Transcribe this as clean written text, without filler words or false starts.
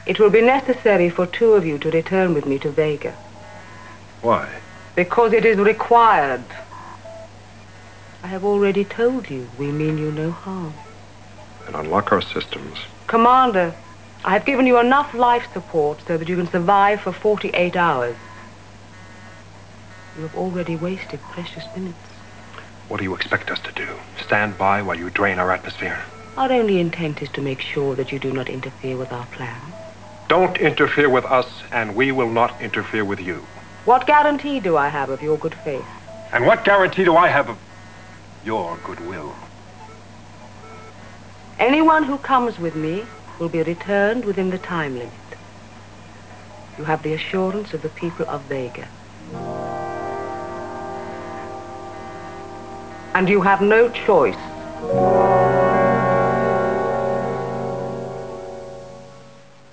It will be necessary for two of you to return with me to Vega. Why? Because it is required. I have already told you we mean you no harm. Then unlock our systems. Commander, I have given you enough life support so that you can survive for 48 hours. You have already wasted precious minutes. What do you expect us to do? Stand by while you drain our atmosphere? Our only intent is to make sure that you do not interfere with our plan. Don't interfere with us, and we will not interfere with you. What guarantee do I have of your good faith? And what guarantee do I have of your goodwill? Anyone who comes with me will be returned within the time limit. You have the assurance of the people of Vega. And you have no choice.